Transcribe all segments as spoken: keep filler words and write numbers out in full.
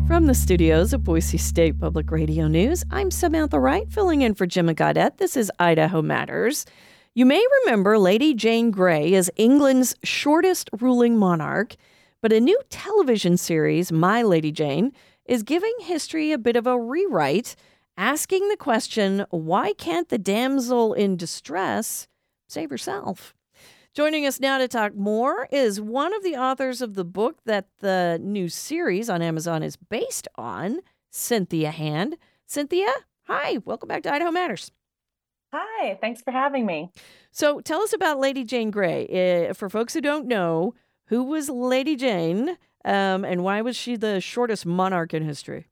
From the studios of Boise State Public Radio News, I'm Samantha Wright, filling in for Jim Gaudette. This is Idaho Matters. You may remember Lady Jane Grey as England's shortest ruling monarch, but a new television series, My Lady Jane, is giving history a bit of a rewrite, asking the question, why can't the damsel in distress save herself? Joining us now to talk more is one of the authors of the book that the new series on Amazon is based on, Cynthia Hand. Cynthia, hi. Welcome back to Idaho Matters. Hi. Thanks for having me. So tell us about Lady Jane Grey. Uh, for folks who don't know, who was Lady Jane um, and why was she the shortest monarch in history?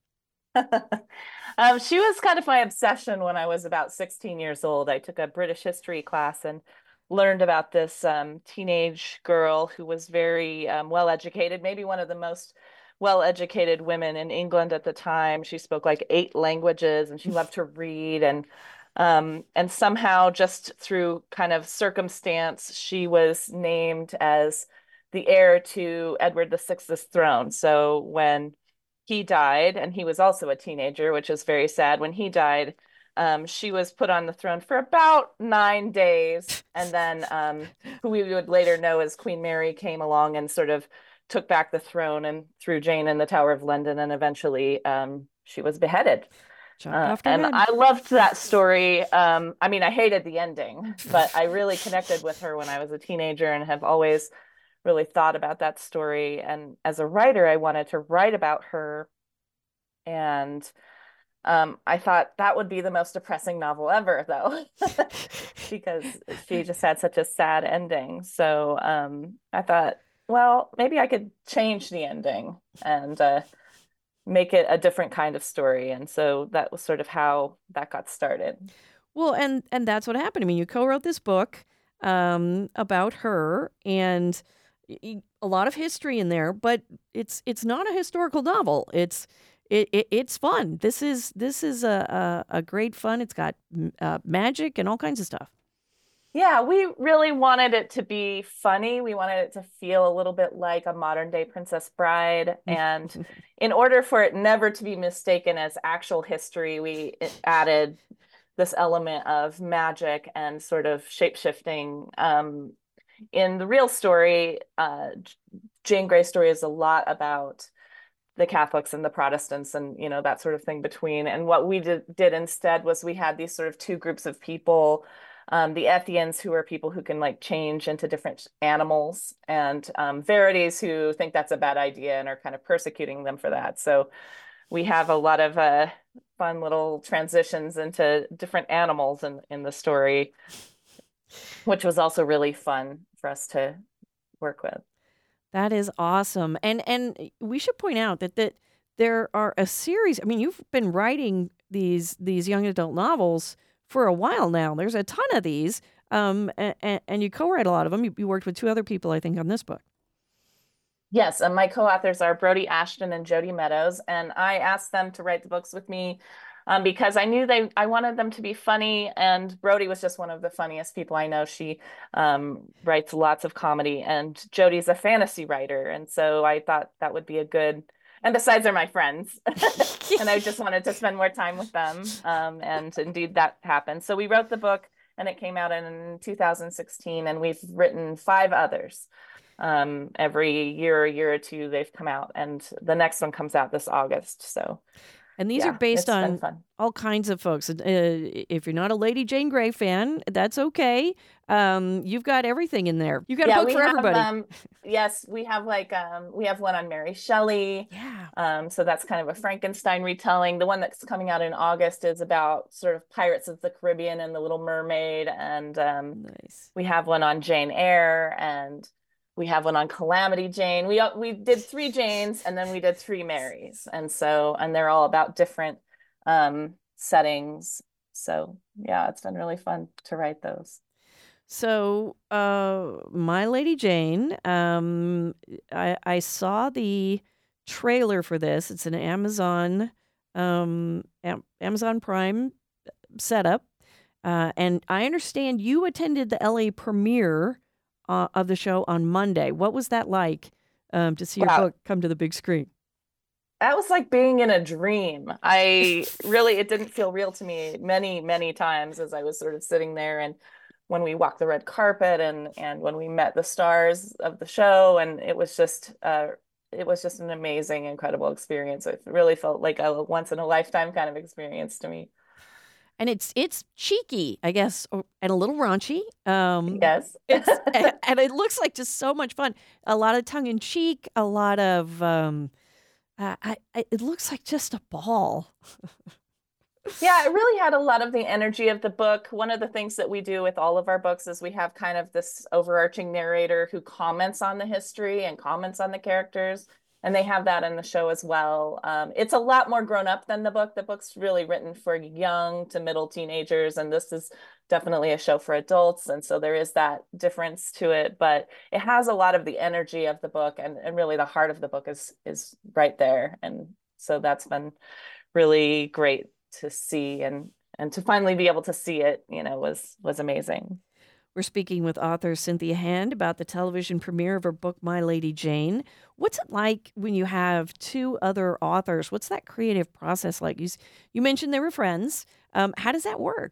um, she was kind of my obsession when I was about sixteen years old. I took a British history class and learned about this um, teenage girl who was very um, well-educated, maybe one of the most well-educated women in England at the time. She spoke like eight languages and she loved to read. And um, and somehow just through kind of circumstance, she was named as the heir to Edward the Sixth's throne. So when he died, and he was also a teenager, which is very sad, when he died, Um, she was put on the throne for about nine days. And then um, who we would later know as Queen Mary came along and sort of took back the throne and threw Jane in the Tower of London. And eventually um, she was beheaded. Uh, and head. I loved that story. Um, I mean, I hated the ending, but I really connected with her when I was a teenager and have always really thought about that story. And as a writer, I wanted to write about her. And Um, I thought that would be the most depressing novel ever, though, because she just had such a sad ending. So um, I thought, well, maybe I could change the ending and uh, make it a different kind of story. And so that was sort of how that got started. Well, and and that's what happened. I mean, you co-wrote this book um, about her, and y- a lot of history in there, but it's it's not a historical novel. It's It, it it's fun. This is this is a a, a great fun. It's got uh, magic and all kinds of stuff. Yeah, we really wanted it to be funny. We wanted it to feel a little bit like a modern day Princess Bride. And in order for it never to be mistaken as actual history, we added this element of magic and sort of shape-shifting. Um, in the real story, uh, Jane Grey's story is a lot about the Catholics and the Protestants and, you know, that sort of thing between. And what we did, did instead was we had these sort of two groups of people, um, the Ethians, who are people who can like change into different animals, and um, Verities, who think that's a bad idea and are kind of persecuting them for that. So we have a lot of uh, fun little transitions into different animals in, in the story, which was also really fun for us to work with. That is awesome. And and we should point out that, that there are a series. I mean, you've been writing these these young adult novels for a while now. There's a ton of these, um, and, and you co-write a lot of them. You, you worked with two other people, I think, on this book. Yes, and my co-authors are Brody Ashton and Jody Meadows, and I asked them to write the books with me um, because I knew they, I wanted them to be funny, and Brody was just one of the funniest people I know. She um, writes lots of comedy, and Jody's a fantasy writer, and so I thought that would be a good, and besides they're my friends, and I just wanted to spend more time with them, um, and indeed that happened. So we wrote the book, and it came out in two thousand sixteen, and we've written five others. Um, every year, a year or two, they've come out, and the next one comes out this August. So, and these yeah, are based on all kinds of folks. Uh, if you're not a Lady Jane Grey fan, that's okay. Um, you've got everything in there. You've got yeah, a book for have, everybody. Um, yes, we have like um, we have one on Mary Shelley. Yeah. Um, so that's kind of a Frankenstein retelling. The one that's coming out in August is about sort of Pirates of the Caribbean and the Little Mermaid, and um, nice. We have one on Jane Eyre, and we have one on Calamity Jane. We we did three Janes, and then we did three Marys, and so and they're all about different um, settings. So yeah, it's been really fun to write those. So, uh, My Lady Jane. Um, I I saw the trailer for this. It's an Amazon um, Am- Amazon Prime setup, uh, and I understand you attended the L A premiere Uh, of the show on Monday. What was that like um, to see your Wow. book come to the big screen? that was like being in a dream. I really, it didn't feel real to me many, many times as I was sort of sitting there, and when we walked the red carpet, and and when we met the stars of the show, and it was just uh it was just an amazing, incredible experience. It really felt like a once in a lifetime kind of experience to me. And it's it's cheeky, I guess, or, and a little raunchy. Um, Yes. it's and it looks like just so much fun. A lot of tongue in cheek, a lot of um, uh, I, I, it looks like just a ball. Yeah, it really had a lot of the energy of the book. One of the things that we do with all of our books is we have kind of this overarching narrator who comments on the history and comments on the characters, and they have that in the show as well. Um, it's a lot more grown up than the book. The book's really written for young to middle teenagers, and this is definitely a show for adults. And so there is that difference to it, but it has a lot of the energy of the book, and, and really the heart of the book is is right there. And so that's been really great to see, and and to finally be able to see it, you know, was was amazing. We're speaking with author Cynthia Hand about the television premiere of her book, My Lady Jane. What's it like when you have two other authors? What's that creative process like? You, you mentioned they were friends. Um, how does that work?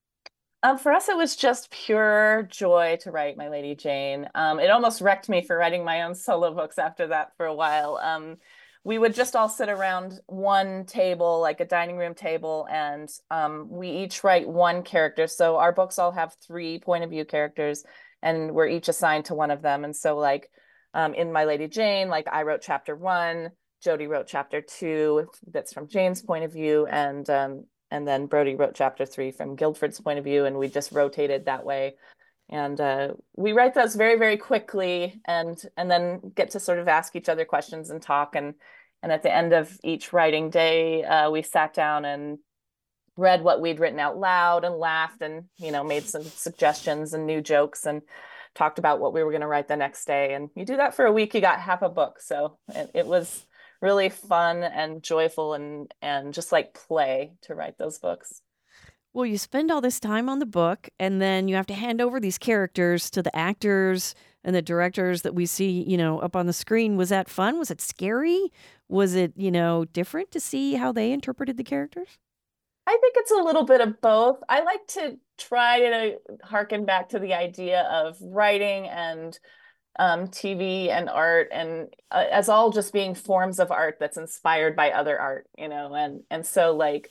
Um, for us, it was just pure joy to write My Lady Jane. Um, it almost wrecked me for writing my own solo books after that for a while. Um, we would just all sit around one table, like a dining room table, and um, we each write one character. So our books all have three point of view characters, and we're each assigned to one of them. And so, like um, in My Lady Jane, like I wrote chapter one, Jody wrote chapter two, that's from Jane's point of view, and um, and then Brody wrote chapter three from Guildford's point of view, and we just rotated that way. And uh, we write those very, very quickly, and and then get to sort of ask each other questions and talk. And and at the end of each writing day, uh, we sat down and read what we'd written out loud and laughed, and you know, made some suggestions and new jokes, and talked about what we were going to write the next day. And you do that for a week, you got half a book. So it, it was really fun and joyful, and and just like play to write those books. Well, you spend all this time on the book, and then you have to hand over these characters to the actors and the directors that we see, you know, up on the screen. Was that fun? Was it scary? Was it, you know, different to see how they interpreted the characters? I think it's a little bit of both. I like to try to harken back to the idea of writing and um, T V and art, and uh, as all just being forms of art that's inspired by other art, you know, and and so like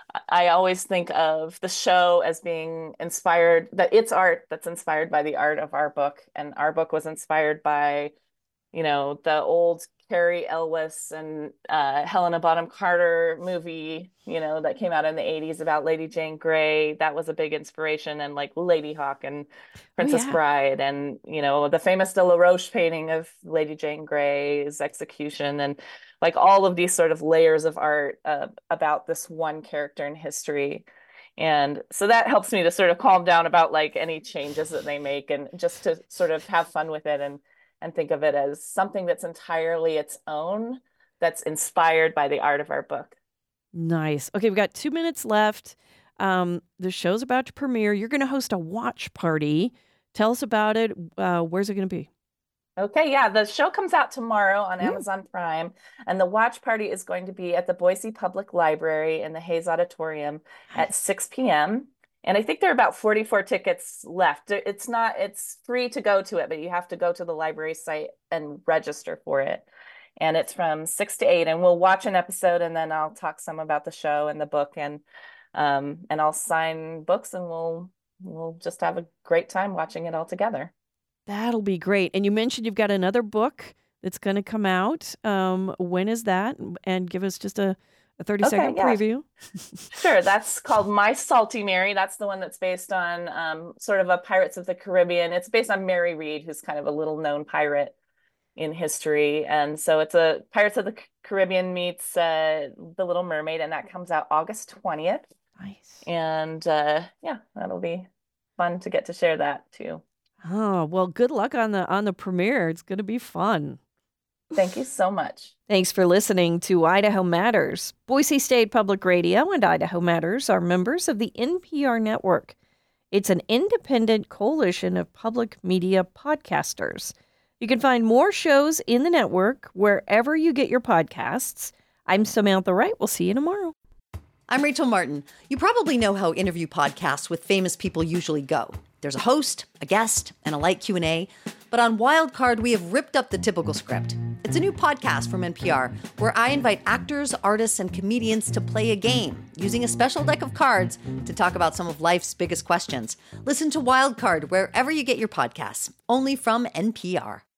I always think of the show as being inspired, that it's art that's inspired by the art of our book. And our book was inspired by, you know, the old Carrie Elwes and uh, Helena Bonham Carter movie, you know, that came out in the eighties about Lady Jane Grey. That was a big inspiration. And like Ladyhawke and Princess Oh, yeah. Bride, and, you know, the famous De La Roche painting of Lady Jane Grey's execution, and like all of these sort of layers of art uh, about this one character in history. And so that helps me to sort of calm down about like any changes that they make, and just to sort of have fun with it, and and think of it as something that's entirely its own, that's inspired by the art of our book. Nice. Okay, we've got two minutes left. Um, the show's about to premiere. You're going to host a watch party. Tell us about it. Uh, where's it going to be? Okay, yeah, the show comes out tomorrow on Mm. Amazon Prime, and the watch party is going to be at the Boise Public Library in the Hayes Auditorium at six p m And I think there are about forty-four tickets left. It's not, it's free to go to it, but you have to go to the library site and register for it. And it's from six to eight, and we'll watch an episode, and then I'll talk some about the show and the book, and um, and I'll sign books, and we'll we'll just have a great time watching it all together. That'll be great. And you mentioned you've got another book that's going to come out. Um, when is that? And give us just a, a thirty second Okay, yeah. preview. Sure. That's called My Salty Mary. That's the one that's based on um, sort of a Pirates of the Caribbean. It's based on Mary Read, who's kind of a little known pirate in history. And so it's a Pirates of the Caribbean meets uh, The Little Mermaid, and that comes out August twentieth. Nice. And uh, yeah, that'll be fun to get to share that too. Oh, well, good luck on the on the premiere. It's going to be fun. Thank you so much. Thanks for listening to Idaho Matters. Boise State Public Radio and Idaho Matters are members of the N P R network. It's an independent coalition of public media podcasters. You can find more shows in the network wherever you get your podcasts. I'm Samantha Wright. We'll see you tomorrow. I'm Rachel Martin. You probably know how interview podcasts with famous people usually go. There's a host, a guest, and a light Q and A. But on Wildcard, we have ripped up the typical script. It's a new podcast from N P R where I invite actors, artists, and comedians to play a game using a special deck of cards to talk about some of life's biggest questions. Listen to Wildcard wherever you get your podcasts, only from N P R.